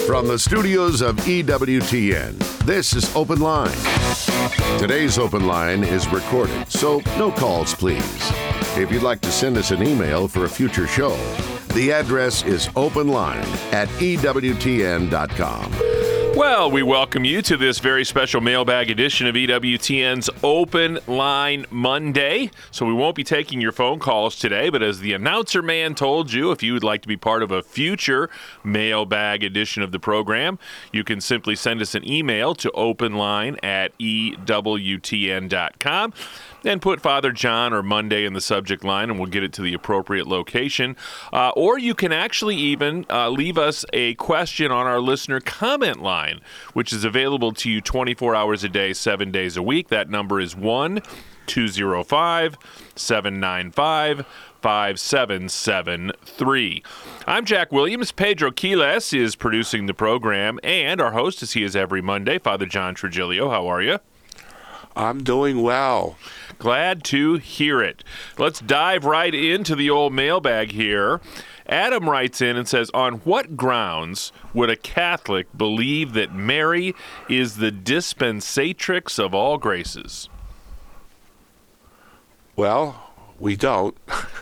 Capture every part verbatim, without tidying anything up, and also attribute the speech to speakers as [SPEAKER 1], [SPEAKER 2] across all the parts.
[SPEAKER 1] From the studios of E W T N, this is Open Line. Today's Open Line is recorded, so no calls, please. If you'd like to send us an email for a future show, the address is openline at E W T N dot com.
[SPEAKER 2] Well, we welcome you to this very special mailbag edition of E W T N's Open Line Monday. So we won't be taking your phone calls today, but as the announcer man told you, if you would like to be part of a future mailbag edition of the program, you can simply send us an email to openline at E W T N dot com. And put Father John or Monday in the subject line, and we'll get it to the appropriate location. Uh, or you can actually even uh, leave us a question on our listener comment line, which is available to you twenty-four hours a day, seven days a week. That number is one two zero five, seven nine five, five seven seven three. I'm Jack Williams. Pedro Quiles is producing the program, and our host, as he is every Monday, Father John Trigilio. How are you?
[SPEAKER 3] I'm doing well.
[SPEAKER 2] Glad to hear it. Let's dive right into the old mailbag here. Adam writes in and says, on what grounds would a Catholic believe that Mary is the dispensatrix of all graces?
[SPEAKER 3] Well, we don't.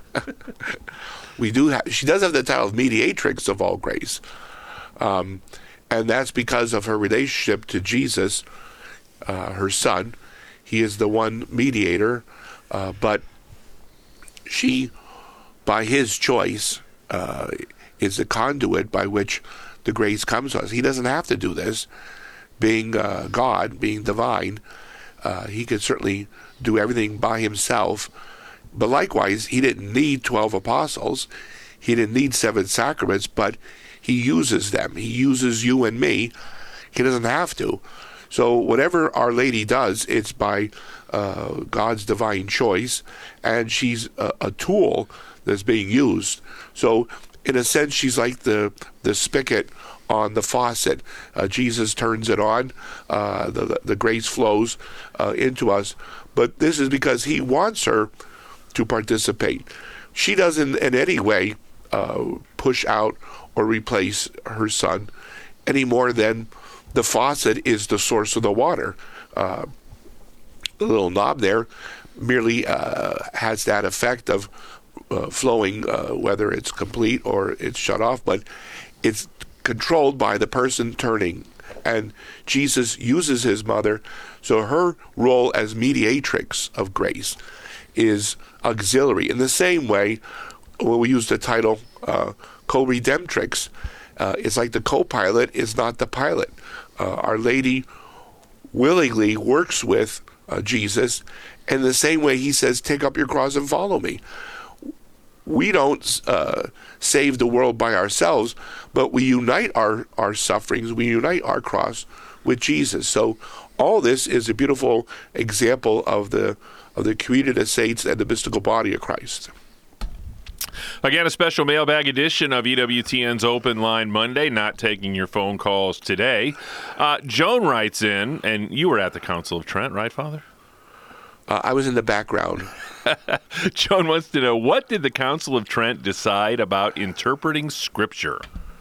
[SPEAKER 3] we do have, she does have the title of mediatrix of all grace. Um, and that's because of her relationship to Jesus, uh, her son. He is the one mediator, uh, but she, by his choice, uh, is the conduit by which the grace comes to us. He doesn't have to do this. Being uh, God, being divine, uh, he could certainly do everything by himself. But likewise, he didn't need twelve apostles. He didn't need seven sacraments, but he uses them. He uses you and me. He doesn't have to. So whatever Our Lady does, it's by uh, God's divine choice, and she's a, a tool that's being used. So in a sense, she's like the, the spigot on the faucet. Uh, Jesus turns it on, uh, the, the grace flows uh, into us. But this is because he wants her to participate. She doesn't in any way uh, push out or replace her son any more than the faucet is the source of the water. Uh, the little knob there merely uh, has that effect of uh, flowing, uh, whether it's complete or it's shut off, but it's controlled by the person turning. And Jesus uses his mother, so her role as mediatrix of grace is auxiliary. In the same way, when we use the title uh, co-redemptrix, uh, it's like the co-pilot is not the pilot. Uh, Our Lady willingly works with uh, Jesus, and in the same way he says, take up your cross and follow me. We don't uh, save the world by ourselves, but we unite our, our sufferings, we unite our cross with Jesus. So all this is a beautiful example of the of the Created of Saints and the mystical body of Christ.
[SPEAKER 2] Again, a special mailbag edition of E W T N's Open Line Monday, not taking your phone calls today. Uh, Joan writes in, and you were at the Council of Trent, right, Father?
[SPEAKER 3] Uh, I was in the background.
[SPEAKER 2] Joan wants to know, what did the Council of Trent decide about interpreting Scripture?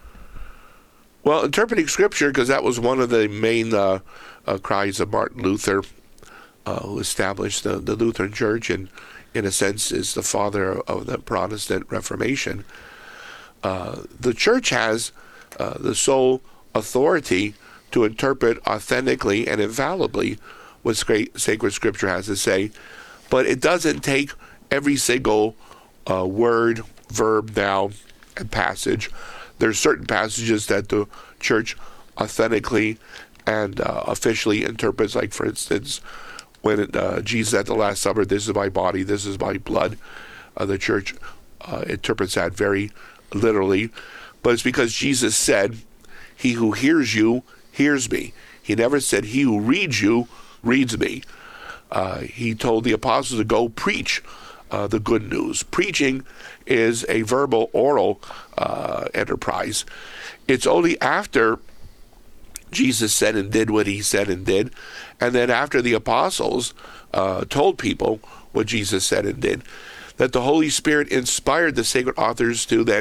[SPEAKER 3] Well, interpreting Scripture, because that was one of the main uh, uh, cries of Martin Luther, uh, who established the, the Lutheran Church, and in a sense is the father of the Protestant Reformation. Uh, the Church has uh, the sole authority to interpret authentically and infallibly what sacred Scripture has to say, but it doesn't take every single uh, word, verb, noun, and passage. There's certain passages that the Church authentically and uh, officially interprets, like, for instance, when it, uh, Jesus at the Last Supper, this is my body, this is my blood. Uh, the Church uh, interprets that very literally. But it's because Jesus said, he who hears you, hears me. He never said, he who reads you, reads me. Uh, he told the apostles to go preach uh, the good news. Preaching is a verbal, oral uh, enterprise. It's only after Jesus said and did what he said and did, and then after the apostles uh, told people what Jesus said and did, that the Holy Spirit inspired the sacred authors to then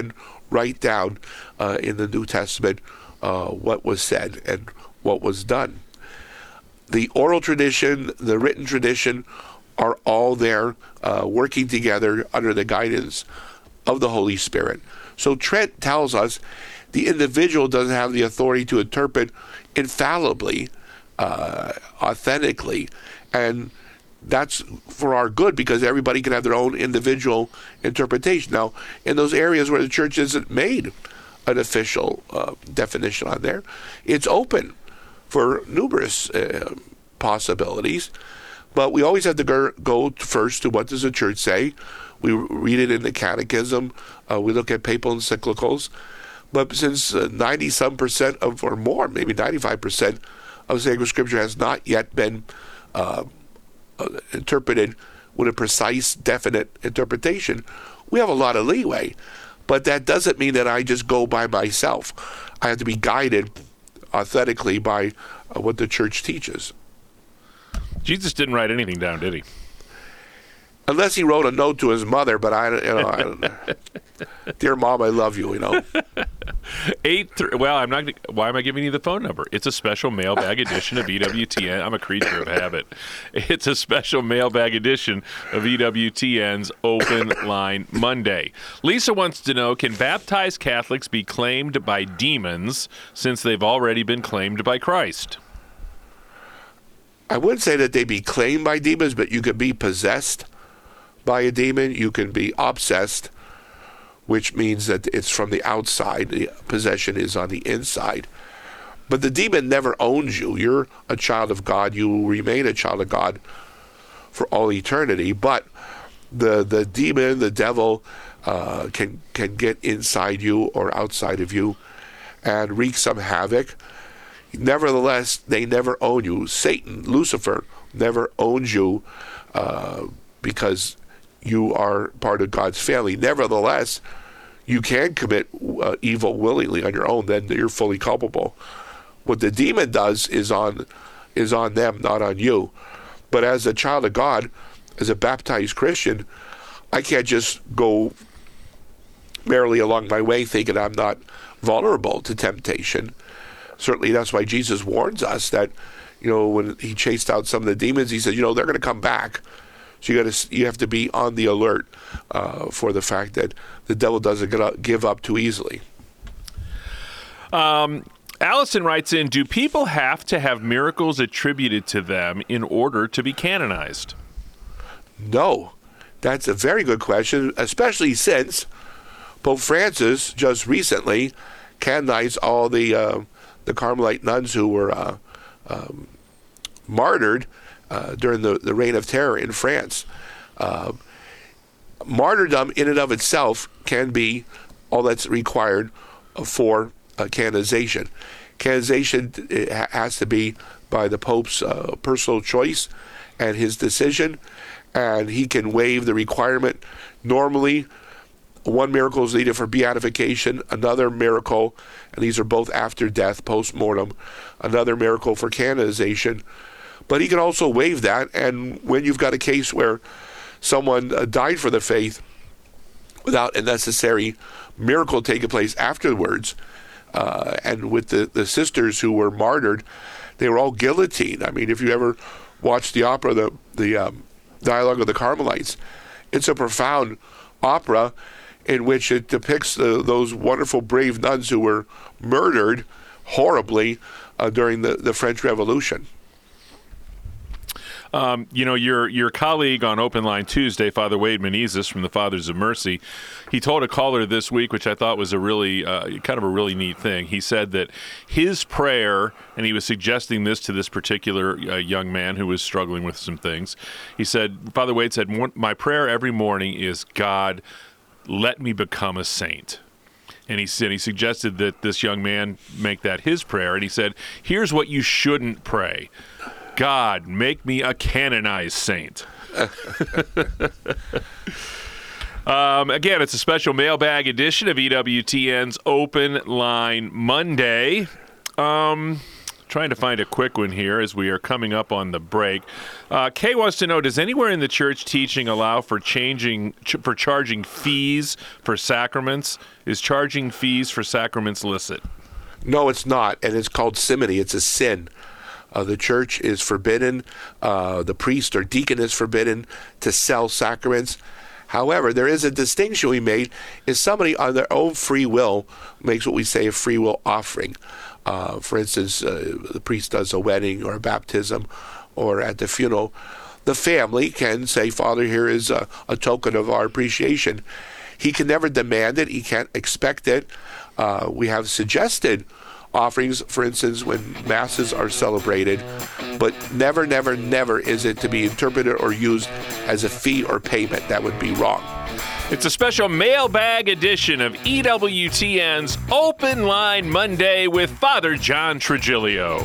[SPEAKER 3] write down uh, in the New Testament uh, what was said and what was done. The oral tradition, the written tradition are all there uh, working together under the guidance of the Holy Spirit. So Trent tells us the individual doesn't have the authority to interpret infallibly, uh, authentically, and that's for our good because everybody can have their own individual interpretation. Now, in those areas where the church isn't made an official uh, definition on there, it's open for numerous uh, possibilities, but we always have to go, go first to what does the church say. We read it in the catechism. Uh, we look at papal encyclicals. But since uh, ninety some percent of, or more, maybe ninety-five percent of sacred scripture has not yet been uh, uh, interpreted with a precise, definite interpretation, we have a lot of leeway. But that doesn't mean that I just go by myself. I have to be guided authentically by uh, what the church teaches.
[SPEAKER 2] Jesus didn't write anything down, did he?
[SPEAKER 3] Unless he wrote a note to his mother, but I, you know, I don't know. Dear Mom, I love you, you know.
[SPEAKER 2] Eight. Th- well, I'm not. Why am I giving you the phone number? It's a special mailbag edition of E W T N. I'm a creature of habit. It's a special mailbag edition of E W T N's Open Line Monday. Lisa wants to know: can baptized Catholics be claimed by demons since they've already been claimed by Christ?
[SPEAKER 3] I wouldn't say that they be claimed by demons, but you could be possessed by a demon. You can be obsessed, which means that it's from the outside. The possession is on the inside. But the demon never owns you. You're a child of God. You will remain a child of God for all eternity. But the the demon, the devil, uh, can can get inside you or outside of you and wreak some havoc. Nevertheless, they never own you. Satan, Lucifer, never owns you uh, because you are part of God's family. Nevertheless, you can commit uh, evil willingly on your own. Then you're fully culpable. What the demon does is on is on them, not on you. But as a child of God, as a baptized Christian, I can't just go merrily along my way thinking I'm not vulnerable to temptation. Certainly, that's why Jesus warns us that, you know, when he chased out some of the demons, he said, you know, they're going to come back. So you got to, you have to be on the alert uh, for the fact that the devil doesn't get up, give up too easily.
[SPEAKER 2] Um, Allison writes in, do people have to have miracles attributed to them in order to be canonized?
[SPEAKER 3] No. That's a very good question, especially since Pope Francis just recently canonized all the uh, the Carmelite nuns who were uh, um, martyred uh, during the, the Reign of Terror in France. Uh, martyrdom in and of itself can be all that's required for uh, canonization. Canonization it ha- has to be by the Pope's uh, personal choice and his decision, and he can waive the requirement. Normally, one miracle is needed for beatification, another miracle, and these are both after death, post-mortem, another miracle for canonization. But he can also waive that, and when you've got a case where someone uh, died for the faith without a necessary miracle taking place afterwards, uh, and with the, the sisters who were martyred, they were all guillotined. I mean, if you ever watched the opera, the, the um, Dialogue of the Carmelites, it's a profound opera in which it depicts the, those wonderful, brave nuns who were murdered horribly uh, during the, the French Revolution.
[SPEAKER 2] Um, you know, your your colleague on Open Line Tuesday, Father Wade Menezes from the Fathers of Mercy, he told a caller this week, which I thought was a really, uh, kind of a really neat thing. He said that his prayer, and he was suggesting this to this particular uh, young man who was struggling with some things. He said, Father Wade said, my prayer every morning is, God, let me become a saint. And he said, he suggested that this young man make that his prayer. And he said, here's what you shouldn't pray. God, make me a canonized saint. um, again, it's a special mailbag edition of E W T N's Open Line Monday. Um, trying to find a quick one here as we are coming up on the break. Uh, Kay wants to know, does anywhere in the church teaching allow for changing ch- for charging fees for sacraments? Is charging fees for sacraments licit?
[SPEAKER 3] No, it's not, and it's called simony. It's a sin. Uh, the church is forbidden. Uh, the priest or deacon is forbidden to sell sacraments. However, there is a distinction we made. If somebody on their own free will makes what we say a free will offering, uh, for instance, uh, the priest does a wedding or a baptism or at the funeral, the family can say, Father, here is a, a token of our appreciation. He can never demand it. He can't expect it. Uh, we have suggested offerings, for instance, when masses are celebrated, but never, never, never is it to be interpreted or used as a fee or payment. That would be wrong.
[SPEAKER 2] It's a special mailbag edition of E W T N's Open Line Monday with Father John Trigilio.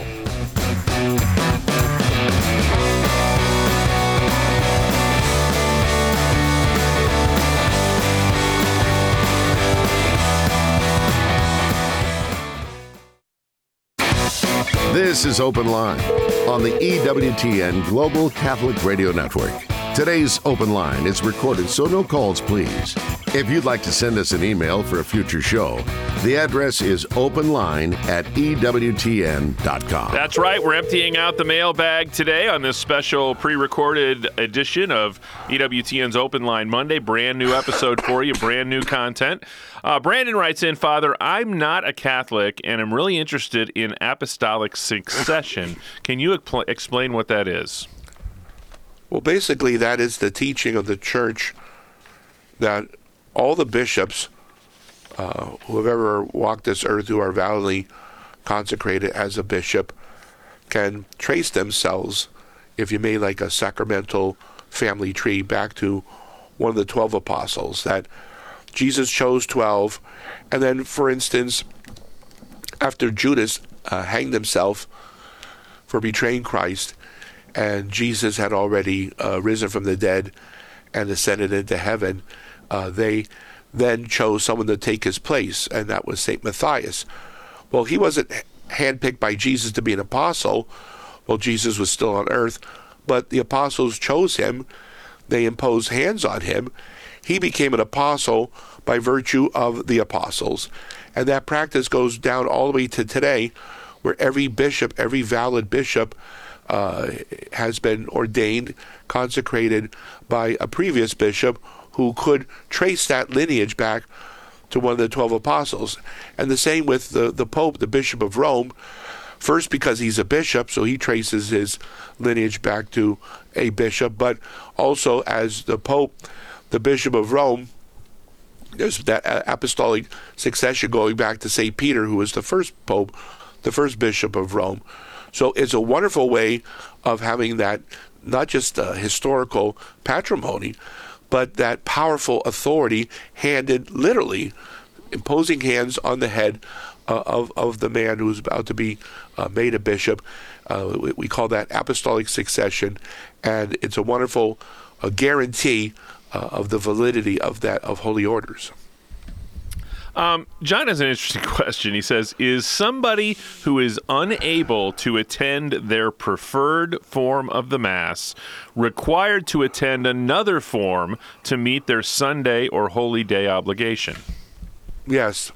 [SPEAKER 1] This is Open Line on the E W T N Global Catholic Radio Network. Today's Open Line is recorded, so no calls, please. If you'd like to send us an email for a future show, the address is openline at E W T N dot com.
[SPEAKER 2] That's right. We're emptying out the mailbag today on this special pre-recorded edition of E W T N's Open Line Monday. Brand new episode for you, brand new content. Uh, Brandon writes in, Father, I'm not a Catholic, and I'm really interested in apostolic succession. Can you expl- explain what that is?
[SPEAKER 3] Well, basically, that is the teaching of the church that all the bishops uh, who have ever walked this earth, who are validly consecrated as a bishop, can trace themselves, if you may, like a sacramental family tree, back to one of the twelve apostles, that Jesus chose twelve, and then, for instance, after Judas uh, hanged himself for betraying Christ, and Jesus had already uh, risen from the dead and ascended into heaven, uh, they then chose someone to take his place, and that was Saint Matthias. Well, he wasn't handpicked by Jesus to be an apostle while Jesus was still on earth, but the apostles chose him. They imposed hands on him. He became an apostle by virtue of the apostles. And that practice goes down all the way to today, where every bishop, every valid bishop, uh, has been ordained, consecrated by a previous bishop who could trace that lineage back to one of the twelve apostles. And the same with the, the Pope, the Bishop of Rome, first because he's a bishop, so he traces his lineage back to a bishop, but also as the Pope, the Bishop of Rome, there's that apostolic succession going back to Saint Peter, who was the first Pope, the first Bishop of Rome. So it's a wonderful way of having that, not just uh, historical patrimony, but that powerful authority handed literally, imposing hands on the head uh, of, of the man who's about to be uh, made a bishop. Uh, we, we call that apostolic succession, and it's a wonderful uh, guarantee uh, of the validity of that, of holy orders.
[SPEAKER 2] Um, John has an interesting question. He says, is somebody who is unable to attend their preferred form of the Mass required to attend another form to meet their Sunday or Holy Day obligation?
[SPEAKER 3] Yes.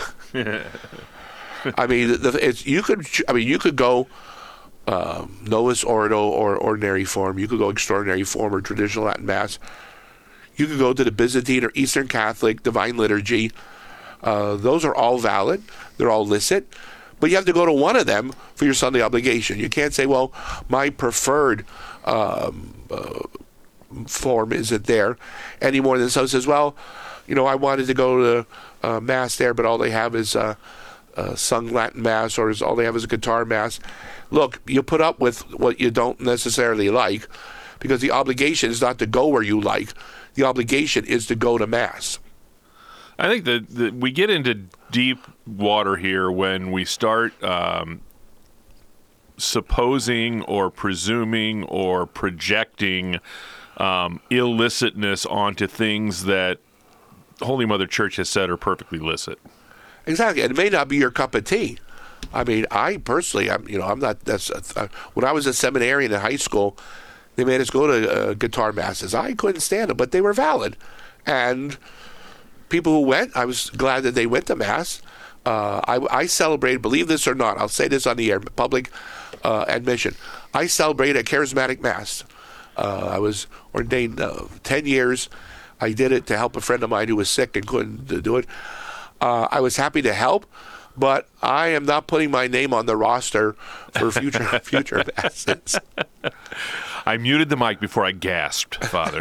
[SPEAKER 3] I mean, the, it's, you could. I mean, you could go uh, Novus Ordo or ordinary form. You could go extraordinary form or traditional Latin Mass. You could go to the Byzantine or Eastern Catholic Divine Liturgy. Uh, those are all valid. They're all licit. But you have to go to one of them for your Sunday obligation. You can't say, well, my preferred um, uh, form isn't there any more than someone says, well, you know, I wanted to go to uh, Mass there, but all they have is uh, uh, sung Latin Mass, or is all they have is a guitar Mass. Look, you put up with what you don't necessarily like, because the obligation is not to go where you like. The obligation is to go to Mass.
[SPEAKER 2] I think that, that we get into deep water here when we start um, supposing or presuming or projecting um, illicitness onto things that Holy Mother Church has said are perfectly licit.
[SPEAKER 3] Exactly. And it may not be your cup of tea. I mean, I personally, I'm, you know, I'm not. That's uh, when I was a seminarian in high school, they made us go to uh, guitar masses. I couldn't stand them, but they were valid, and people who went, I was glad that they went to mass. Uh, I, I celebrate, believe this or not, I'll say this on the air, public uh, admission. I celebrate a charismatic mass. Uh, I was ordained uh, ten years. I did it to help a friend of mine who was sick and couldn't do it. Uh, I was happy to help, but I am not putting my name on the roster for future future masses.
[SPEAKER 2] I muted the mic before I gasped, Father.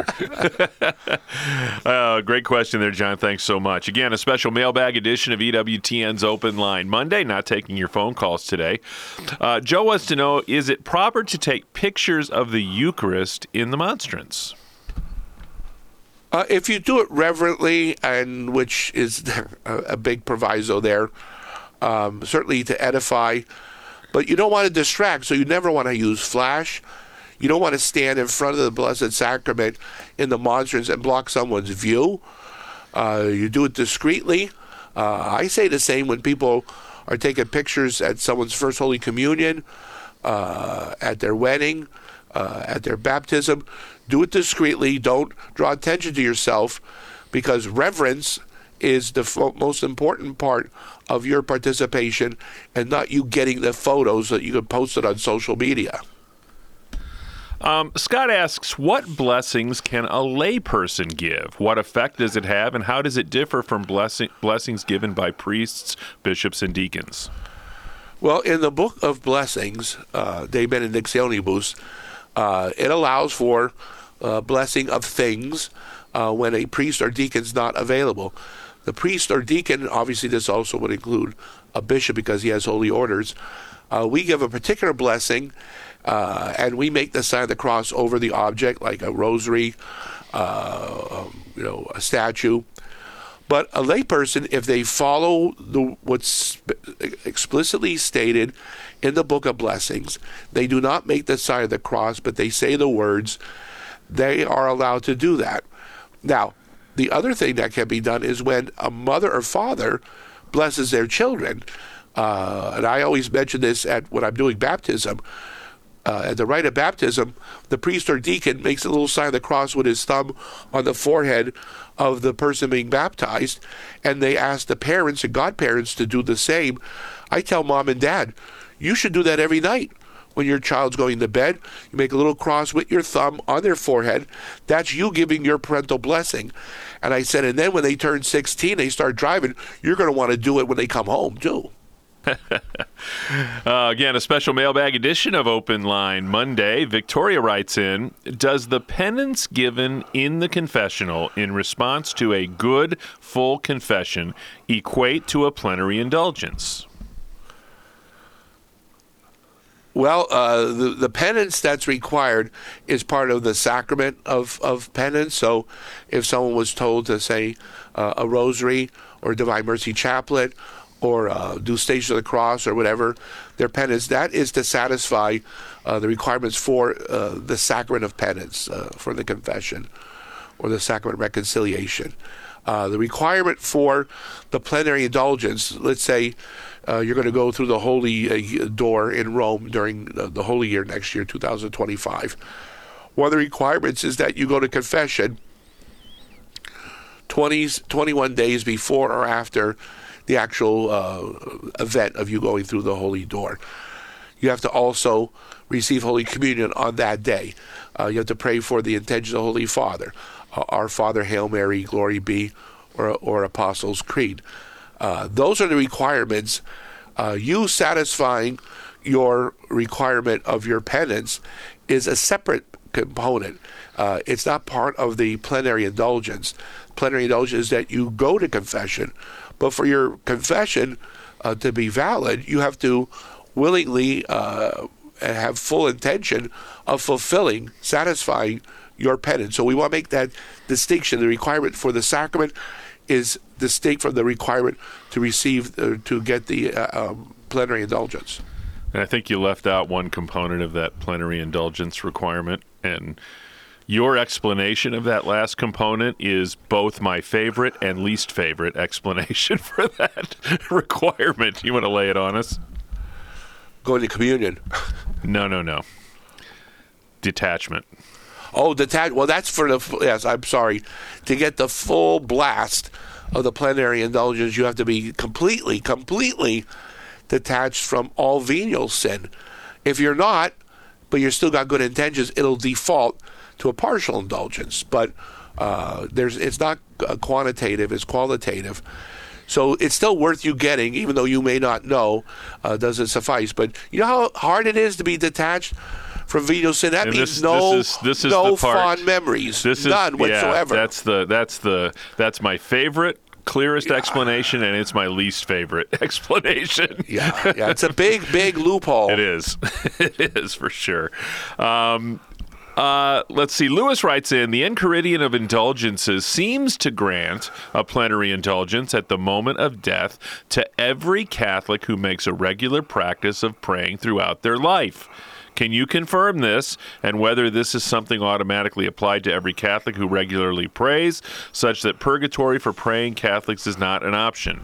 [SPEAKER 2] uh, great question there, John. Thanks so much. Again, a special mailbag edition of E W T N's Open Line Monday. Not taking your phone calls today. Uh, Joe wants to know, is it proper to take pictures of the Eucharist in the monstrance?
[SPEAKER 3] Uh, if you do it reverently, and which is a, a big proviso there, um, certainly to edify, but you don't want to distract, so you never want to use flash. You don't want to stand in front of the Blessed Sacrament in the monstrance and block someone's view. Uh, you do it discreetly. Uh, I say the same when people are taking pictures at someone's First Holy Communion, uh, at their wedding, uh, at their baptism. Do it discreetly. Don't draw attention to yourself, because reverence is the fo- most important part of your participation, and not you getting the photos that you can post it on social media.
[SPEAKER 2] Um, Scott asks, what blessings can a layperson give? What effect does it have, and how does it differ from blessing, blessings given by priests, bishops, and deacons?
[SPEAKER 3] Well, in the Book of Blessings, uh, De Benedictionibus, uh, it allows for uh, blessing of things uh, when a priest or deacon's not available. The priest or deacon, obviously this also would include a bishop because he has holy orders, uh, we give a particular blessing, uh, and we make the sign of the cross over the object, like a rosary, uh, um, you know, a statue. But a layperson, if they follow the, what's explicitly stated in the Book of Blessings, they do not make the sign of the cross, but they say the words, they are allowed to do that. Now, the other thing that can be done is when a mother or father blesses their children. Uh, and I always mention this at when I'm doing baptism. Uh, at the rite of baptism, the priest or deacon makes a little sign of the cross with his thumb on the forehead of the person being baptized, and they ask the parents and godparents to do the same. I tell mom and dad, you should do that every night. When your child's going to bed, you make a little cross with your thumb on their forehead. That's you giving your parental blessing. And I said, and then when they turn sixteen, they start driving, you're going to want to do it when they come home, too.
[SPEAKER 2] uh, again, a special mailbag edition of Open Line Monday. Victoria writes in, does the penance given in the confessional in response to a good, full confession equate to a plenary indulgence?
[SPEAKER 3] Well, uh, the, the penance that's required is part of the sacrament of, of penance. So if someone was told to say uh, a rosary or Divine Mercy Chaplet or uh, do Station of the Cross or whatever, their penance, that is to satisfy uh, the requirements for uh, the sacrament of penance, uh, for the confession or the sacrament of reconciliation. Uh, the requirement for the plenary indulgence, let's say uh, you're going to go through the Holy uh, Door in Rome during the, the Holy Year next year, two thousand twenty-five. One of the requirements is that you go to confession twenty, twenty-one days before or after the actual uh, event of you going through the Holy Door. You have to also receive Holy Communion on that day. Uh, you have to pray for the intentions of the Holy Father. Uh, Our Father, Hail Mary, Glory be, or, or Apostles' Creed. Uh, those are the requirements. Uh, you satisfying your requirement of your penance is a separate component. Uh, it's not part of the plenary indulgence. Plenary indulgence is that you go to confession, but for your confession uh, to be valid, you have to willingly uh, have full intention of fulfilling, satisfying your penance. So we want to make that distinction. The requirement for the sacrament is distinct from the requirement to receive, uh, to get the uh, um, plenary indulgence.
[SPEAKER 2] And I think you left out one component of that plenary indulgence requirement, and your explanation of that last component is both my favorite and least favorite explanation for that requirement. You want to lay it on us?
[SPEAKER 3] going to communion.
[SPEAKER 2] No, no, no. Detachment.
[SPEAKER 3] Oh, detach. Well, that's for the. Yes, I'm sorry. To get the full blast of the plenary indulgence, you have to be completely, completely detached from all venial sin. If you're not, but you're still got good intentions, it'll default to a partial indulgence. But uh, there's, it's not uh, quantitative; it's qualitative. So it's still worth you getting, even though you may not know. Uh, does it suffice? But you know how hard it is to be detached from venial sin. That
[SPEAKER 2] and
[SPEAKER 3] means
[SPEAKER 2] this,
[SPEAKER 3] no,
[SPEAKER 2] this is, this is
[SPEAKER 3] no
[SPEAKER 2] the part,
[SPEAKER 3] fond memories,
[SPEAKER 2] this
[SPEAKER 3] none
[SPEAKER 2] is,
[SPEAKER 3] whatsoever.
[SPEAKER 2] Yeah, that's the that's the that's my favorite, clearest yeah. explanation, and it's my least favorite explanation.
[SPEAKER 3] yeah, yeah, it's a big, big loophole.
[SPEAKER 2] It is, it is for sure. Um, Uh, let's see. Lewis writes in, the Enchiridion of Indulgences seems to grant a plenary indulgence at the moment of death to every Catholic who makes a regular practice of praying throughout their life. Can you confirm this, and whether this is something automatically applied to every Catholic who regularly prays, such that purgatory for praying Catholics is not an option?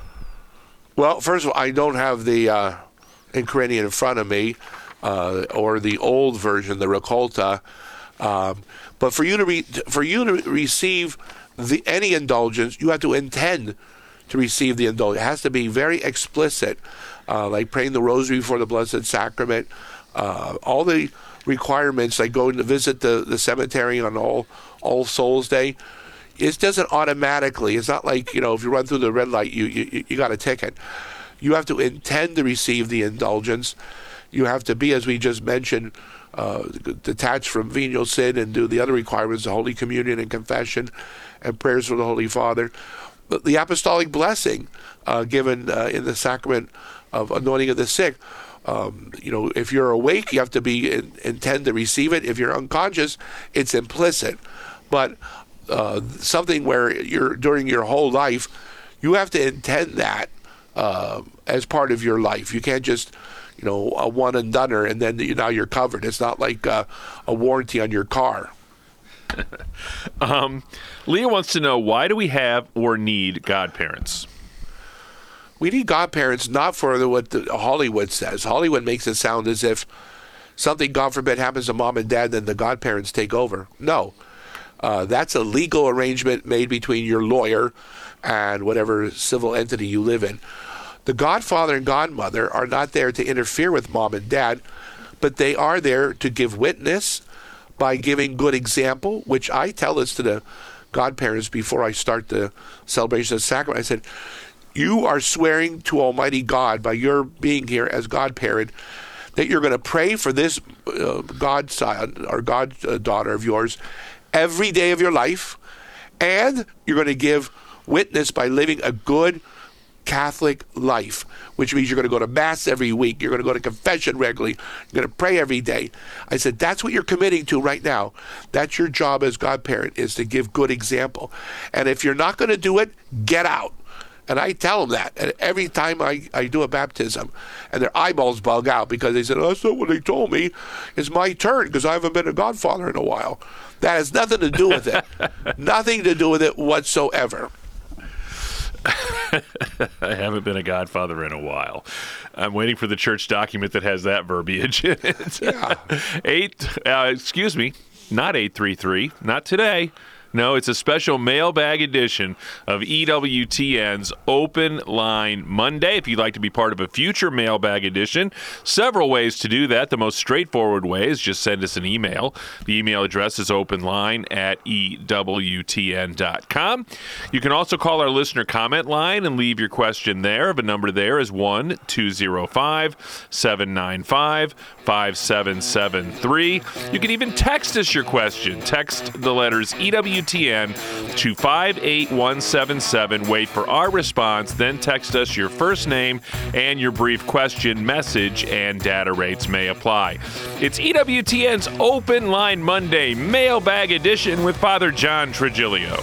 [SPEAKER 3] Well, first of all, I don't have the uh, Enchiridion in front of me. Uh, or the old version, the Raccolta, um, but for you to re- for you to receive the any indulgence, you have to intend to receive the indulgence. It has to be very explicit, uh, like praying the Rosary before the Blessed Sacrament. Uh, all the requirements, like going to visit the, the cemetery on All All Souls Day, it doesn't automatically. It's not like, you know, if you run through the red light, you you, you got a ticket. You have to intend to receive the indulgence. You have to be, as we just mentioned, uh, detached from venial sin and do the other requirements, the Holy Communion and confession and prayers for the Holy Father. But the apostolic blessing uh, given uh, in the sacrament of anointing of the sick, um, you know, if you're awake, you have to be in, intend to receive it. If you're unconscious, it's implicit. But uh, something where you're during your whole life, you have to intend that uh, as part of your life. You can't just, you know, a one and doneer, and then you, now you're covered. It's not like uh, a warranty on your car.
[SPEAKER 2] um, Leah wants to know, why do we have or need godparents?
[SPEAKER 3] We need godparents not for the, what the, Hollywood says. Hollywood makes it sound as if something, God forbid, happens to mom and dad, then the godparents take over. No. Uh, that's a legal arrangement made between your lawyer and whatever civil entity you live in. The godfather and godmother are not there to interfere with mom and dad, but they are there to give witness by giving good example, which I tell this to the godparents before I start the celebration of the sacrament. I said, you are swearing to Almighty God by your being here as godparent that you're going to pray for this uh, godson or goddaughter of yours every day of your life, and you're going to give witness by living a good Catholic life, which means you're going to go to Mass every week, you're going to go to confession regularly, you're going to pray every day. I said, that's what you're committing to right now. That's your job as godparent, is to give good example. And if you're not going to do it, get out. And I tell them that. And every time I, I do a baptism, and their eyeballs bug out because they said, oh, that's not what they told me. It's my turn because I haven't been a godfather in a while. That has nothing to do with it. Nothing to do with it whatsoever.
[SPEAKER 2] I haven't been a godfather in a while. I'm waiting for the church document that has that verbiage in it.
[SPEAKER 3] Yeah.
[SPEAKER 2] Eight, uh, excuse me, not eight three three, not today. No, it's a special mailbag edition of E W T N's Open Line Monday. If you'd like to be part of a future mailbag edition, several ways to do that. The most straightforward way is just send us an email. The email address is openline at E W T N dot com. You can also call our listener comment line and leave your question there. The number there is one two zero five, seven nine five, five seven seven three. You can even text us your question. Text the letters E W T N to five eight one seven seven. Wait for our response, then text us your first name and your brief question, message, and data rates may apply. It's E W T N's Open Line Monday Mailbag Edition with Father John Trigilio.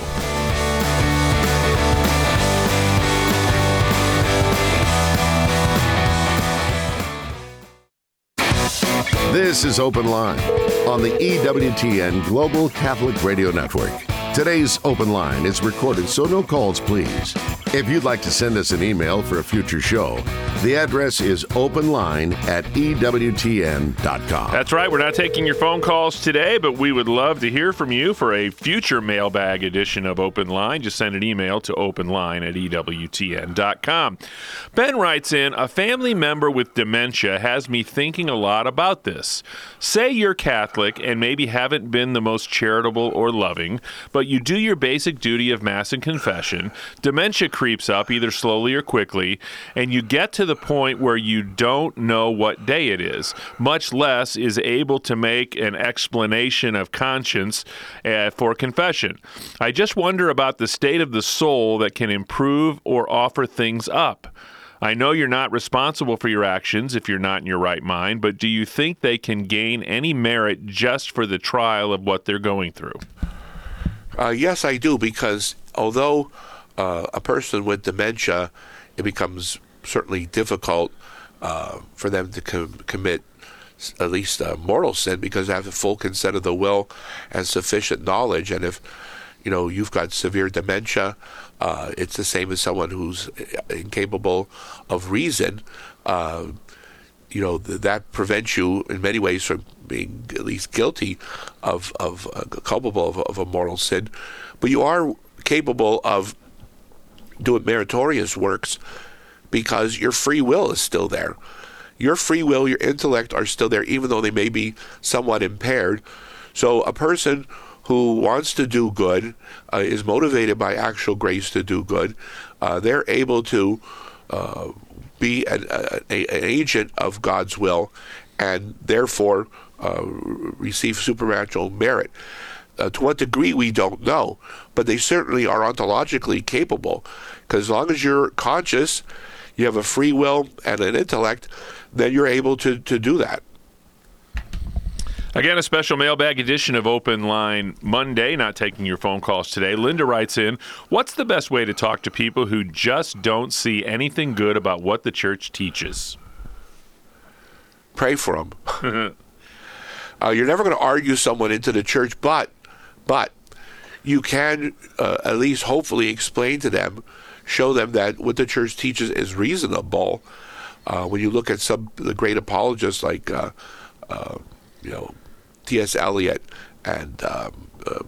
[SPEAKER 1] This is Open Line on the E W T N Global Catholic Radio Network. Today's Open Line is recorded, so no calls, please. If you'd like to send us an email for a future show, the address is openline at E W T N dot com.
[SPEAKER 2] That's right. We're not taking your phone calls today, but we would love to hear from you for a future mailbag edition of Open Line. Just send an email to openline at E W T N dot com. Ben writes in, a family member with dementia has me thinking a lot about this. Say you're Catholic and maybe haven't been the most charitable or loving, but you do your basic duty of Mass and confession. Dementia creeps up either slowly or quickly, and you get to the point where you don't know what day it is, much less is able to make an explanation of conscience uh, for confession. I just wonder about the state of the soul that can improve or offer things up. I know you're not responsible for your actions if you're not in your right mind, but do you think they can gain any merit just for the trial of what they're going through?
[SPEAKER 3] Uh, yes, I do, because although uh, a person with dementia, it becomes certainly difficult uh, for them to com- commit at least a mortal sin, because they have the full consent of the will and sufficient knowledge. And if you know you've got severe dementia, uh, it's the same as someone who's incapable of reason. Uh, you know th- that prevents you in many ways from being at least guilty of of uh, culpable of, of a mortal sin, but you are capable of doing meritorious works because your free will is still there. Your free will, your intellect are still there, even though they may be somewhat impaired. So a person who wants to do good, uh, is motivated by actual grace to do good, uh, they're able to uh, be an, a, an agent of God's will and therefore uh, receive supernatural merit. Uh, to what degree, we don't know, but they certainly are ontologically capable, because as long as you're conscious, you have a free will and an intellect, then you're able to, to do that.
[SPEAKER 2] Again, a special mailbag edition of Open Line Monday, not taking your phone calls today. Linda writes in, what's the best way to talk to people who just don't see anything good about what the church teaches?
[SPEAKER 3] Pray for them. uh, you're never going to argue someone into the church, but but you can uh, at least hopefully explain to them, show them that what the church teaches is reasonable. Uh, when you look at some of the great apologists like uh, uh, you know T S Eliot and um, uh,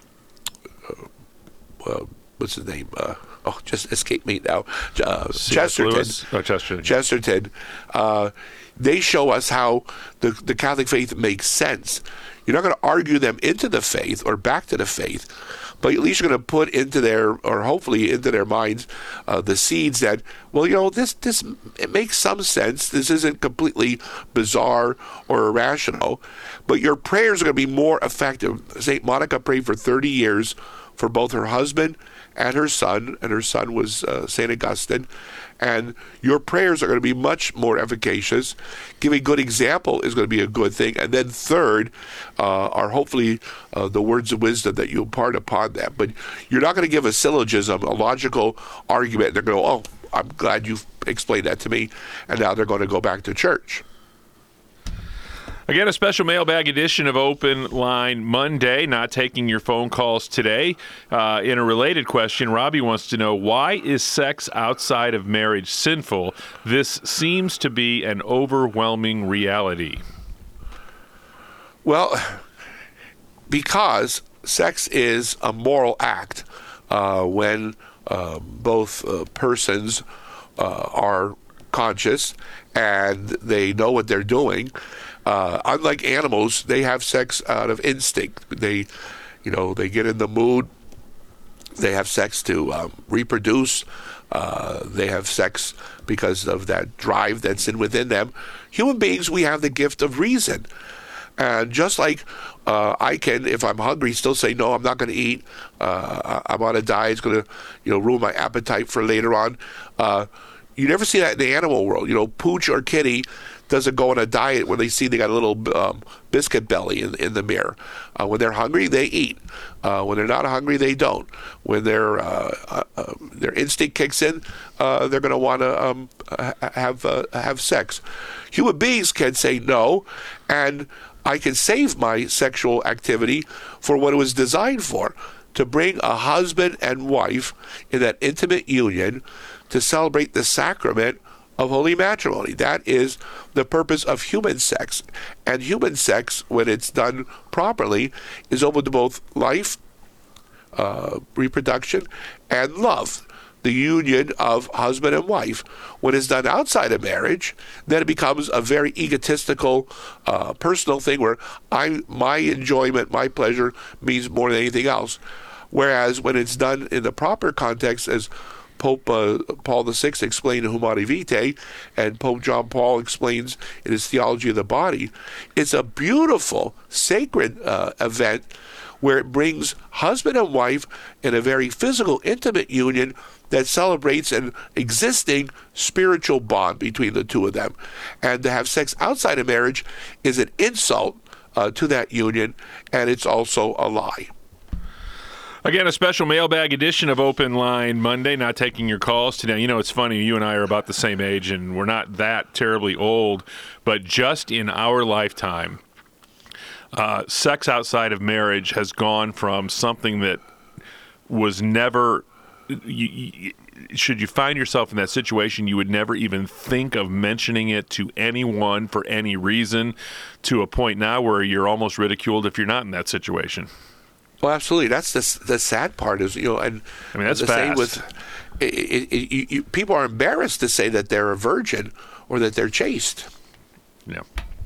[SPEAKER 3] uh, uh, what's his name? Uh, oh, just escaped me now. Uh, Chesterton.
[SPEAKER 2] Oh, Chesterton.
[SPEAKER 3] Chesterton. Uh, they show us how the the Catholic faith makes sense. You're not going to argue them into the faith or back to the faith, but at least you're going to put into their, or hopefully into their minds, uh, the seeds that, well, you know, this this it makes some sense. This isn't completely bizarre or irrational, but your prayers are going to be more effective. Saint Monica prayed for thirty years for both her husband and her son, and her son was uh, Saint Augustine. And your prayers are going to be much more efficacious. Giving good example is going to be a good thing. And then third uh, are hopefully uh, the words of wisdom that you impart upon them. But you're not going to give a syllogism, a logical argument. They're going to, oh, I'm glad you've explained that to me. And now they're going to go back to church.
[SPEAKER 2] Again, a special mailbag edition of Open Line Monday, not taking your phone calls today. Uh, in a related question, Robbie wants to know, why is sex outside of marriage sinful? This seems to be an overwhelming reality.
[SPEAKER 3] Well, because sex is a moral act uh, when uh, both uh, persons uh, are conscious and they know what they're doing. Uh, unlike animals, they have sex out of instinct. They, you know, they get in the mood. They have sex to um, reproduce. Uh, they have sex because of that drive that's in within them. Human beings, we have the gift of reason. And just like uh, I can, if I'm hungry, still say, no, I'm not going to eat. Uh, I'm on a diet. It's going to, you know, ruin my appetite for later on. Uh, you never see that in the animal world. You know, Pooch or Kitty doesn't go on a diet when they see they got a little um, biscuit belly in, in the mirror. Uh, when they're hungry, they eat. Uh, when they're not hungry, they don't. When their uh, uh, their instinct kicks in, uh, they're going to want to um, have uh, have sex. Human beings can say no, and I can save my sexual activity for what it was designed for, to bring a husband and wife in that intimate union to celebrate the sacrament of holy matrimony. That is the purpose of human sex. And human sex, when it's done properly, is open to both life, uh, reproduction, and love. The union of husband and wife. When it's done outside of marriage, then it becomes a very egotistical, uh, personal thing where I, my enjoyment, my pleasure means more than anything else. Whereas when it's done in the proper context, as Pope uh, Paul the Sixth explained in Humanae Vitae, and Pope John Paul explains in his Theology of the Body, it's a beautiful, sacred uh, event where it brings husband and wife in a very physical, intimate union that celebrates an existing spiritual bond between the two of them. And to have sex outside of marriage is an insult uh, to that union, and it's also a lie.
[SPEAKER 2] Again, a special mailbag edition of Open Line Monday, not taking your calls today. You know, it's funny, you and I are about the same age, and we're not that terribly old, but just in our lifetime, uh, sex outside of marriage has gone from something that was never... You, you, should you find yourself in that situation, you would never even think of mentioning it to anyone for any reason, to a point now where you're almost ridiculed if you're not in that situation.
[SPEAKER 3] Well, absolutely. That's the the sad part is, you know, and
[SPEAKER 2] I mean, that's
[SPEAKER 3] the
[SPEAKER 2] fast.
[SPEAKER 3] same with it, it, it, you, you, people are embarrassed to say that they're a virgin or that they're chaste.
[SPEAKER 2] Yeah.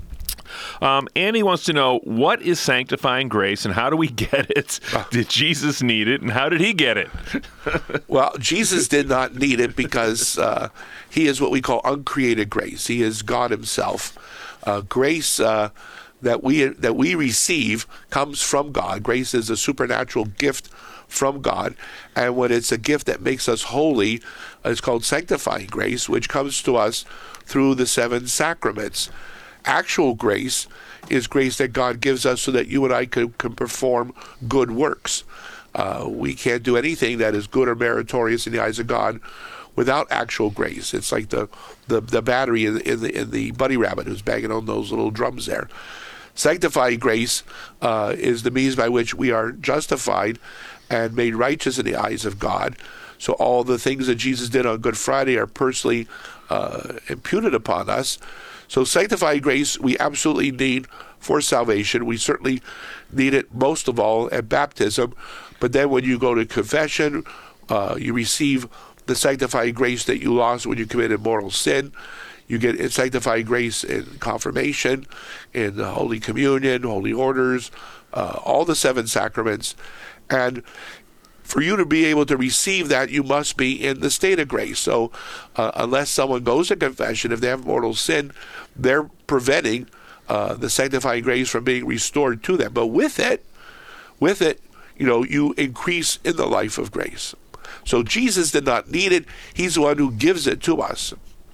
[SPEAKER 2] Um, Annie wants to know, what is sanctifying grace and how do we get it? Did Jesus need it, and how did he get it?
[SPEAKER 3] Well, Jesus did not need it because uh, he is what we call uncreated grace. He is God himself. Uh, grace uh, that we that we receive comes from God. Grace is a supernatural gift from God, and when it's a gift that makes us holy, it's called sanctifying grace, which comes to us through the seven sacraments. Actual grace is grace that God gives us so that you and I can, can perform good works. Uh, we can't do anything that is good or meritorious in the eyes of God without actual grace. It's like the the, the battery in, in the in the bunny rabbit who's banging on those little drums there. Sanctifying grace uh, is the means by which we are justified and made righteous in the eyes of God. So all the things that Jesus did on Good Friday are personally uh, imputed upon us. So sanctifying grace we absolutely need for salvation. We certainly need it most of all at baptism. But then when you go to confession, uh, you receive the sanctifying grace that you lost when you committed mortal sin. You get sanctifying grace in confirmation, in the Holy Communion, Holy Orders, uh, all the seven sacraments. And for you to be able to receive that, you must be in the state of grace. So uh, unless someone goes to confession, if they have mortal sin, they're preventing uh, the sanctifying grace from being restored to them. But with it, with it, you know, you increase in the life of grace. So Jesus did not need it. He's the one who gives it to us.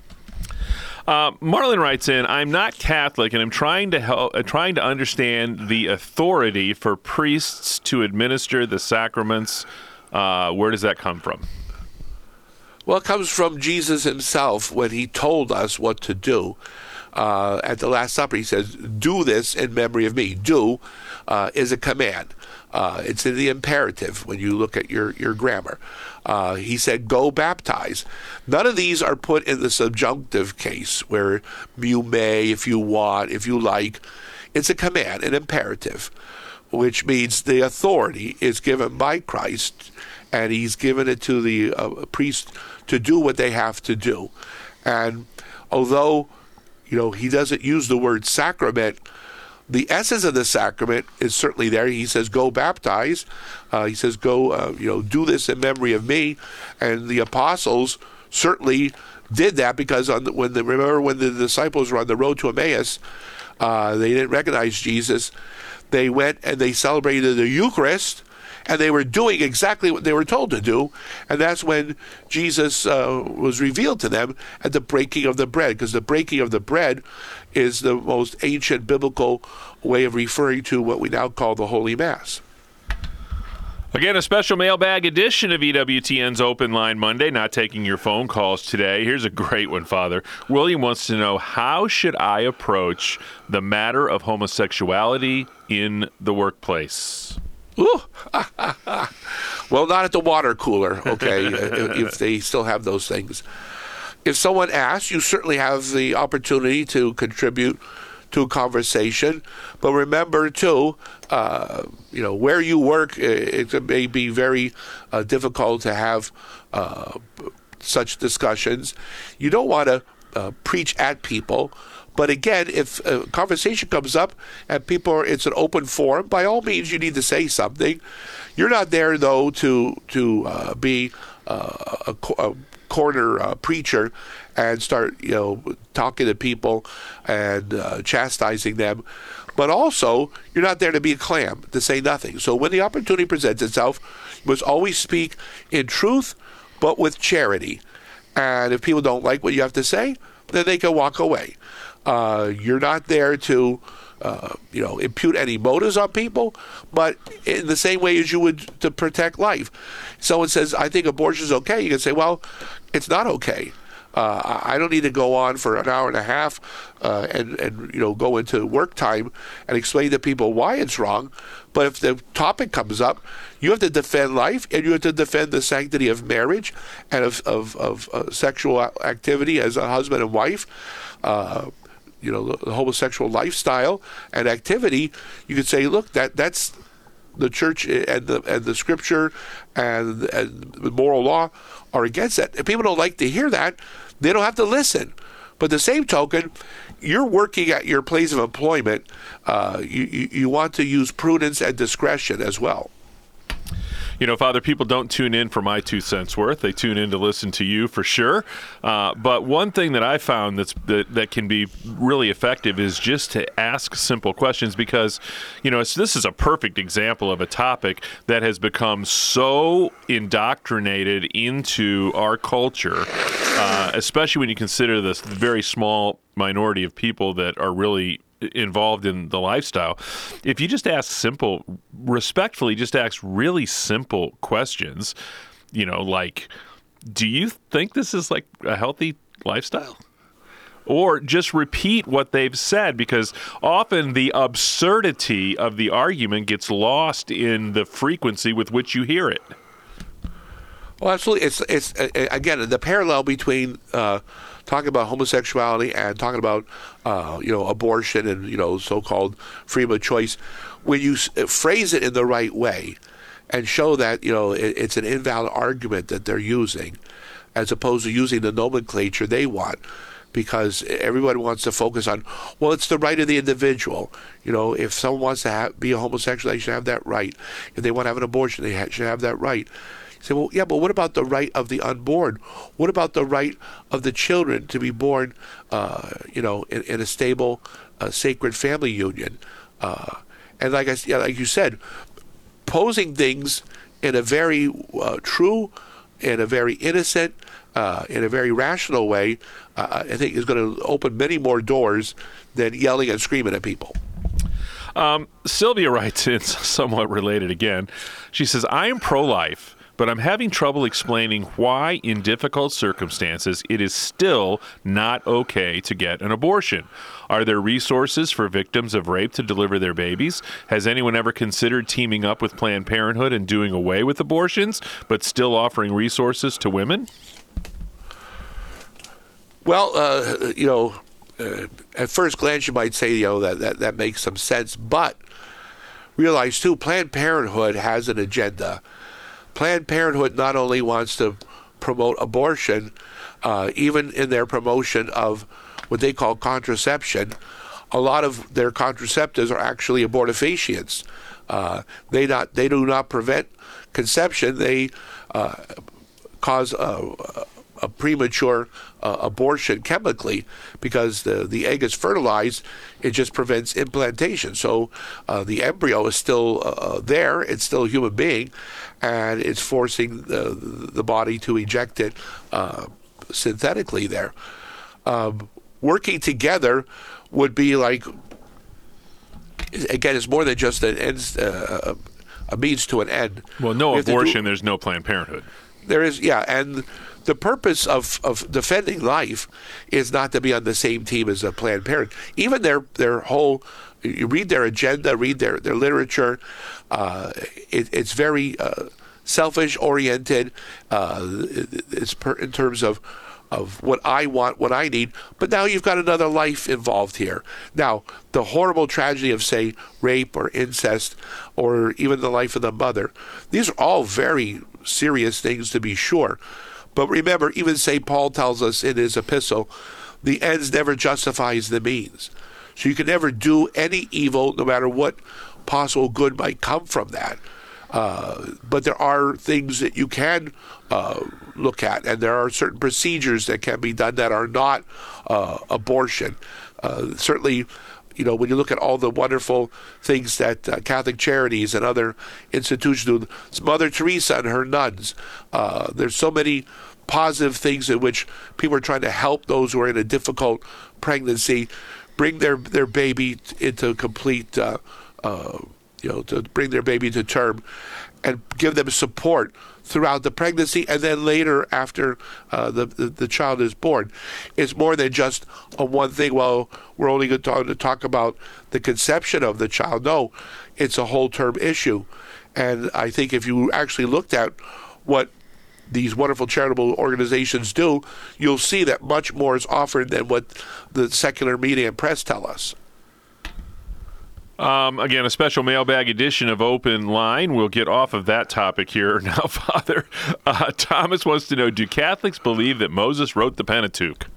[SPEAKER 2] Uh, Marlon writes in, I'm not Catholic, and I'm trying to help, uh, trying to understand the authority for priests to administer the sacraments. Uh, where does that come from?
[SPEAKER 3] Well, it comes from Jesus himself when he told us what to do. Uh, at the Last Supper, he says, do this in memory of me. Do uh, is a command. Uh, it's in the imperative when you look at your, your grammar. Uh, he said, go baptize. None of these are put in the subjunctive case where you may, if you want, if you like. It's a command, an imperative, which means the authority is given by Christ, and he's given it to the uh, priest to do what they have to do. And although, you know, he doesn't use the word sacrament, the essence of the sacrament is certainly there. He says, go baptize. Uh, he says, go, uh, you know, do this in memory of me. And the apostles certainly did that because on the, when the, remember when the disciples were on the road to Emmaus, uh, they didn't recognize Jesus. They went and they celebrated the Eucharist, and they were doing exactly what they were told to do. And that's when Jesus uh, was revealed to them at the breaking of the bread, because the breaking of the bread is the most ancient biblical way of referring to what we now call the Holy Mass.
[SPEAKER 2] Again, a special mailbag edition of E W T N's Open Line Monday, not taking your phone calls today. Here's a great one, Father. William wants to know, how should I approach the matter of homosexuality in the workplace?
[SPEAKER 3] Ooh. Well, not at the water cooler, okay, if, if they still have those things. If someone asks, you certainly have the opportunity to contribute to a conversation. But remember, too, uh, you know, where you work, it, it may be very uh, difficult to have uh, such discussions. You don't want to uh, preach at people. But again, if a conversation comes up and people are, it's an open forum, by all means, you need to say something. You're not there, though, to to uh, be uh, a, a corner uh, preacher and start, you know, talking to people and uh, chastising them. But also, you're not there to be a clam, to say nothing. So when the opportunity presents itself, you must always speak in truth, but with charity. And if people don't like what you have to say, then they can walk away. Uh, you're not there to, uh, you know, impute any motives on people, but in the same way as you would to protect life. Someone says, I think abortion is okay. You can say, well, it's not okay. Uh, I don't need to go on for an hour and a half uh, and, and, you know, go into work time and explain to people why it's wrong. But if the topic comes up, you have to defend life and you have to defend the sanctity of marriage and of, of, of uh, sexual activity as a husband and wife. Uh, you know, the homosexual lifestyle and activity. You could say, look, that that's the church and the and the scripture and, and the moral law are against that. If people don't like to hear that, they don't have to listen. But the same token, you're working at your place of employment. Uh, you, you you want to use prudence and discretion as well.
[SPEAKER 2] You know, Father, people don't tune in for my two cents worth. They tune in to listen to you for sure. Uh, but one thing that I found that's that, that can be really effective is just to ask simple questions because, you know, it's, this is a perfect example of a topic that has become so indoctrinated into our culture, uh, especially when you consider this very small minority of people that are really involved in the lifestyle. If you just ask simple, respectfully, just ask really simple questions, you know, like, do you think this is like a healthy lifestyle? Or just repeat what they've said, because often the absurdity of the argument gets lost in the frequency with which you hear it.
[SPEAKER 3] Well, absolutely. It's, it's again, the parallel between uh, talking about homosexuality and talking about, uh, you know, abortion and, you know, so-called freedom of choice. When you s- phrase it in the right way and show that, you know, it, it's an invalid argument that they're using, as opposed to using the nomenclature they want, because everyone wants to focus on, well, it's the right of the individual. You know, if someone wants to have, be a homosexual, they should have that right. If they want to have an abortion, they ha- should have that right. Say, well, yeah, but what about the right of the unborn? What about the right of the children to be born, uh, you know, in, in a stable, uh, sacred family union? Uh, and like I, yeah, like you said, posing things in a very uh, true, in a very innocent, uh, in a very rational way, uh, I think is going to open many more doors than yelling and screaming at people.
[SPEAKER 2] Um, Sylvia writes in, somewhat related again. She says, I am pro-life, but I'm having trouble explaining why, in difficult circumstances, it is still not okay to get an abortion. Are there resources for victims of rape to deliver their babies? Has anyone ever considered teaming up with Planned Parenthood and doing away with abortions, but still offering resources to women?
[SPEAKER 3] Well, uh, you know, uh, at first glance, you might say, you know, that, that, that makes some sense, but realize, too, Planned Parenthood has an agenda. Planned Parenthood not only wants to promote abortion, uh, even in their promotion of what they call contraception, a lot of their contraceptives are actually abortifacients. Uh, they not they do not prevent conception. They uh, cause a, a premature uh, abortion chemically, because the, the egg is fertilized. It just prevents implantation. So uh, the embryo is still uh, there. It's still a human being, and it's forcing the, the body to eject it uh, synthetically there. Um, working together would be like, again, it's more than just an end, uh, a means to an end.
[SPEAKER 2] Well, no
[SPEAKER 3] We have to
[SPEAKER 2] abortion,
[SPEAKER 3] do-
[SPEAKER 2] there's no Planned Parenthood.
[SPEAKER 3] There is, yeah, and the purpose of, of defending life is not to be on the same team as a Planned Parenthood. Even their their whole, you read their agenda, read their, their literature, uh, it, it's very uh, selfish-oriented. Uh, it's per, in terms of of what I want, what I need. But now you've got another life involved here. Now, the horrible tragedy of, say, rape or incest, or even the life of the mother, these are all very serious things, to be sure. But remember, even Saint Paul tells us in his epistle, the ends never justifies the means. So you can never do any evil, no matter what possible good might come from that. Uh, but there are things that you can uh, look at, and there are certain procedures that can be done that are not uh, abortion. Uh, certainly, you know, when you look at all the wonderful things that uh, Catholic Charities and other institutions do, it's Mother Teresa and her nuns. Uh, there's so many positive things in which people are trying to help those who are in a difficult pregnancy, bring their, their baby into complete uh, uh you know, to bring their baby to term and give them support throughout the pregnancy and then later after uh, the, the the child is born. It's more than just a one thing, well, we're only going to talk about the conception of the child. No, it's a whole term issue. And I think if you actually looked at what these wonderful charitable organizations do, you'll see that much more is offered than what the secular media and press tell us.
[SPEAKER 2] Um, again, a special mailbag edition of Open Line. We'll get off of that topic here now, Father. Uh, Thomas wants to know, do Catholics believe that Moses wrote the Pentateuch?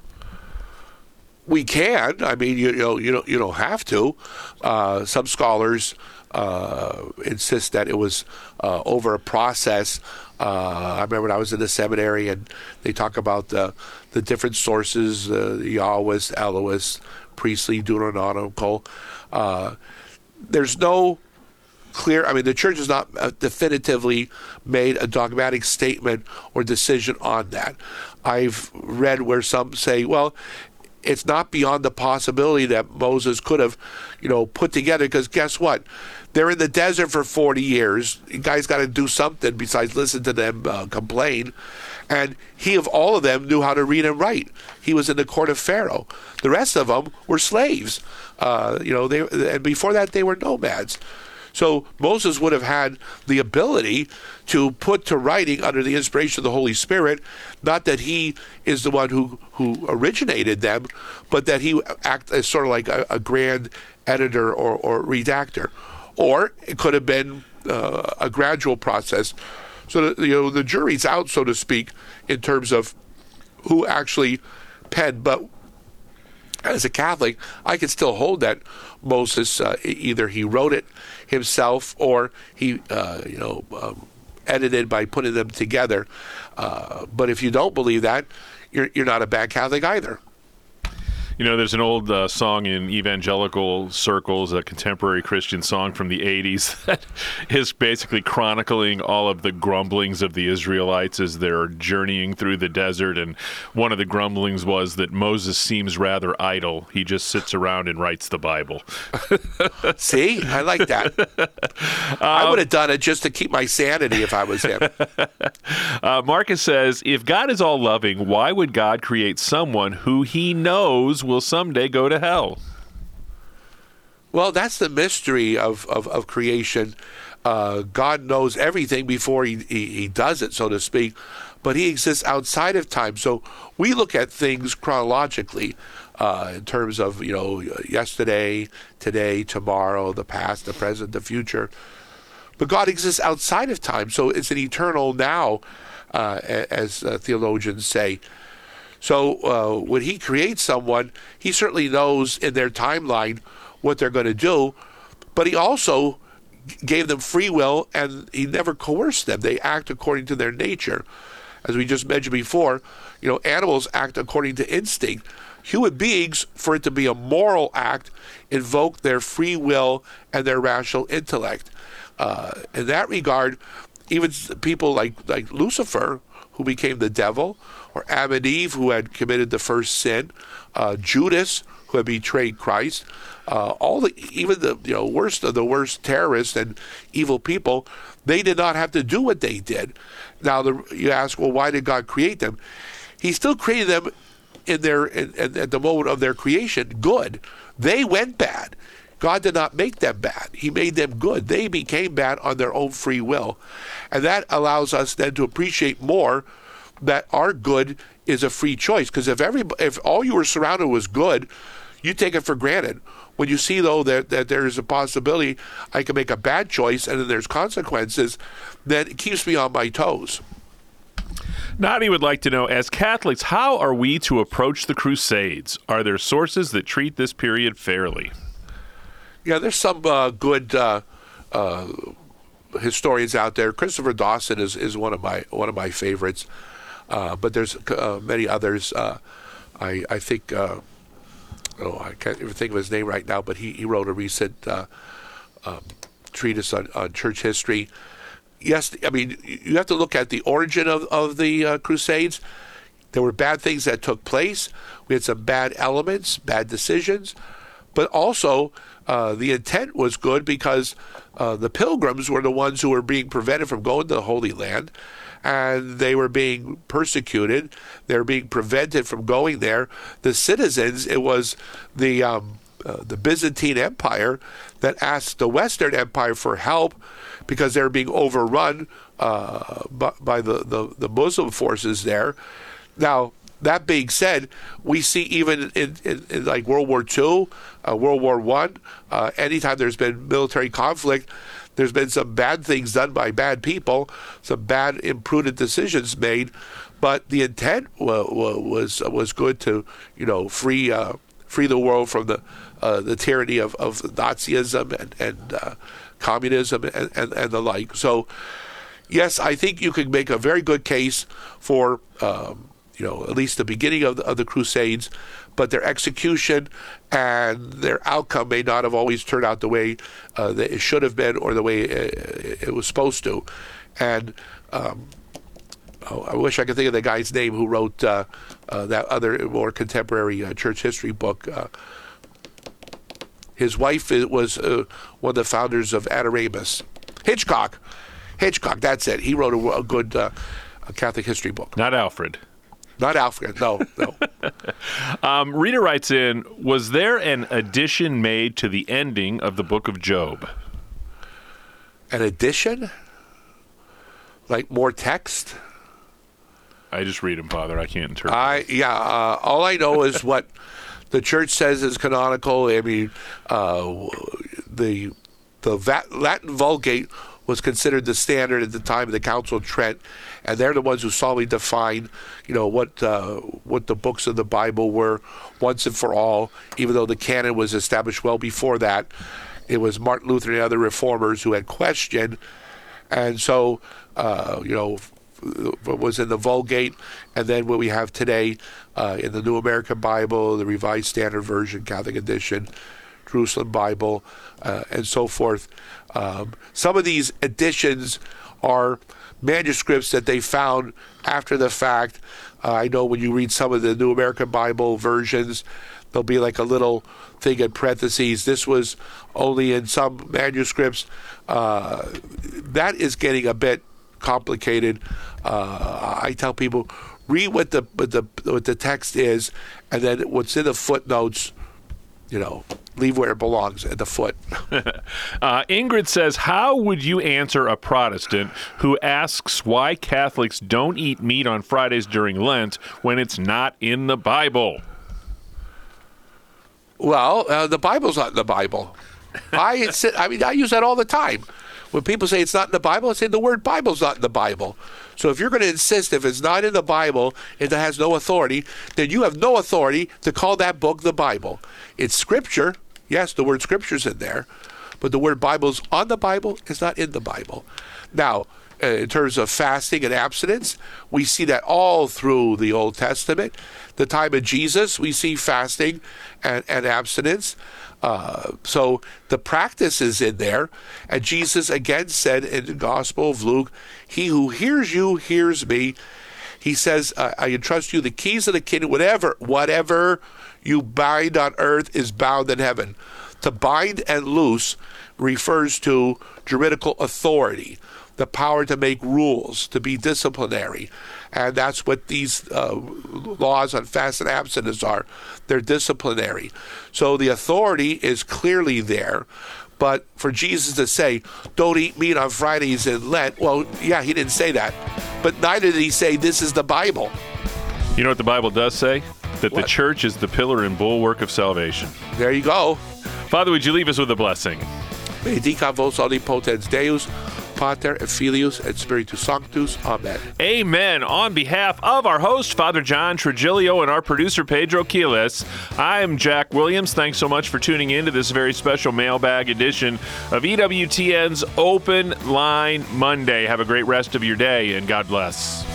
[SPEAKER 3] We can. I mean, you, you know, you don't, you don't have to. Uh, some scholars uh, insist that it was uh, over a process. Uh, I remember when I was in the seminary, and they talk about the the different sources: uh, Yahwist, Elohist, Priestly, Deuteronomical. Uh, There's no clear, I mean, the church has not uh, definitively made a dogmatic statement or decision on that. I've read where some say, well, it's not beyond the possibility that Moses could have, you know, put together, because guess what? They're in the desert for forty years. You guys got to do something besides listen to them uh, complain. And he, of all of them, knew how to read and write. He was in the court of Pharaoh. The rest of them were slaves. Uh, you know, they and before that they were nomads. So Moses would have had the ability to put to writing under the inspiration of the Holy Spirit, not that he is the one who, who originated them, but that he act as sort of like a, a grand editor or, or redactor. Or it could have been uh, a gradual process. So, that, you know, the jury's out, so to speak, in terms of who actually penned. But as a Catholic, I can still hold that Moses, uh, either he wrote it himself or he, uh, you know, um, edited by putting them together. Uh, but if you don't believe that, you're you're not a bad Catholic either.
[SPEAKER 2] You know, there's an old uh, song in evangelical circles, a contemporary Christian song from the eighties that is basically chronicling all of the grumblings of the Israelites as they're journeying through the desert. And one of the grumblings was that Moses seems rather idle. He just sits around and writes the Bible.
[SPEAKER 3] See, I like that. Um, I would have done it just to keep my sanity if I was him.
[SPEAKER 2] uh, Marcus says, if God is all loving, why would God create someone who he knows will someday go to hell?
[SPEAKER 3] Well, that's the mystery of, of, of creation. Uh, God knows everything before he, he, he does it, so to speak, but he exists outside of time. So we look at things chronologically uh, in terms of, you know, yesterday, today, tomorrow, the past, the present, the future. But God exists outside of time, so it's an eternal now, uh, as uh, theologians say. So uh, when he creates someone, he certainly knows in their timeline what they're going to do, but he also gave them free will, and he never coerced them. They act according to their nature. As we just mentioned before, you know, animals act according to instinct. Human beings, for it to be a moral act, invoke their free will and their rational intellect. Uh, in that regard, even people like, like Lucifer, who became the devil, or Adam and Eve, who had committed the first sin, uh, Judas, who had betrayed Christ. Uh, all the even the you know worst of the worst terrorists and evil people, they did not have to do what they did. Now the, you ask, well, why did God create them? He still created them in their in, in, at the moment of their creation good. They went bad. God did not make them bad. He made them good. They became bad on their own free will, and that allows us then to appreciate more that our good is a free choice. Because if every if all you were surrounded was good, you take it for granted. When you see, though, that, that there is a possibility I can make a bad choice and then there's consequences, then it keeps me on my toes.
[SPEAKER 2] Nadi would like to know, as Catholics, how are we to approach the Crusades? Are there sources that treat this period fairly?
[SPEAKER 3] Yeah, there's some uh, good uh, uh, historians out there. Christopher Dawson is, is one of my one of my favorites, uh, but there's uh, many others. Uh, I I think. Uh, Oh, I can't even think of his name right now, but he, he wrote a recent uh, um, treatise on, on church history. Yes, I mean, you have to look at the origin of, of the uh, Crusades. There were bad things that took place. We had some bad elements, bad decisions. But also, uh, the intent was good because uh, the pilgrims were the ones who were being prevented from going to the Holy Land. And they were being persecuted. They were being prevented from going there. The citizens, it was the um, uh, the Byzantine Empire that asked the Western Empire for help because they were being overrun uh, by, by the, the, the Muslim forces there. Now, that being said, we see even in, in, in like World War Two, uh, World War One, uh, anytime there's been military conflict, there's been some bad things done by bad people, some bad, imprudent decisions made, but the intent wa- wa- was was good to, you know, free uh, free the world from the uh, the tyranny of, of Nazism and and uh, communism and, and and the like. So, yes, I think you could make a very good case for um, you know at least the beginning of the, of the Crusades. But their execution and their outcome may not have always turned out the way uh, that it should have been or the way it, it was supposed to. And um, oh, I wish I could think of the guy's name who wrote uh, uh, that other more contemporary uh, church history book. Uh, his wife was uh, one of the founders of Adoramus. Hitchcock. Hitchcock, that's it. He wrote a, a good uh, a Catholic history book.
[SPEAKER 2] Not Alfred.
[SPEAKER 3] Not Alfred, no, no.
[SPEAKER 2] um, Rita writes in, was there an addition made to the ending of the book of Job?
[SPEAKER 3] An addition? Like more text?
[SPEAKER 2] I just read them, Father. I can't interpret.
[SPEAKER 3] I Yeah, uh, all I know is what the church says is canonical. I mean, uh, the the Va- Latin Vulgate was considered the standard at the time of the Council of Trent, and they're the ones who solidly define, you know, what uh, what the books of the Bible were once and for all. Even though the canon was established well before that, it was Martin Luther and other reformers who had questioned, and so uh, you know, what was in the Vulgate, and then what we have today uh, in the New American Bible, the Revised Standard Version, Catholic Edition, Jerusalem Bible, uh, and so forth. Um, some of these editions are manuscripts that they found after the fact. Uh, I know when you read some of the New American Bible versions, there'll be like a little thing in parentheses. This was only in some manuscripts. Uh, that is getting a bit complicated. Uh, I tell people, read what the, what the what the text is, and then what's in the footnotes, you know, leave where it belongs, at the foot.
[SPEAKER 2] uh, Ingrid says, how would you answer a Protestant who asks why Catholics don't eat meat on Fridays during Lent when it's not in the Bible?
[SPEAKER 3] Well, uh, the Bible's not in the Bible. I I mean, I use that all the time. When people say it's not in the Bible, I say the word Bible's not in the Bible. So if you're going to insist if it's not in the Bible, it has no authority, then you have no authority to call that book the Bible. It's Scripture. Yes, the word Scripture's in there, but the word Bible's on the Bible, it's not in the Bible. Now, uh, in terms of fasting and abstinence, we see that all through the Old Testament. The time of Jesus, we see fasting and, and abstinence. Uh, so the practice is in there. And Jesus again said in the Gospel of Luke, he who hears you hears me. He says, uh, I entrust you the keys of the kingdom, whatever, whatever you bind on earth is bound in heaven. To bind and loose refers to juridical authority, the power to make rules, to be disciplinary. And that's what these uh, laws on fast and abstinence are. They're disciplinary. So the authority is clearly there. But for Jesus to say, don't eat meat on Fridays in Lent, well, yeah, he didn't say that. But neither did he say, this is the Bible.
[SPEAKER 2] You know what the Bible does say? That
[SPEAKER 3] What?
[SPEAKER 2] the church is the pillar and bulwark of salvation.
[SPEAKER 3] There you go.
[SPEAKER 2] Father, would you leave us with a blessing?
[SPEAKER 3] Benedicat vos omnipotens Deus, Pater et Filius et Spiritus Sanctus. Amen.
[SPEAKER 2] Amen. On behalf of our host, Father John Trigilio, and our producer, Pedro Quiles, I'm Jack Williams. Thanks so much for tuning in to this very special mailbag edition of E W T N's Open Line Monday. Have a great rest of your day, and God bless.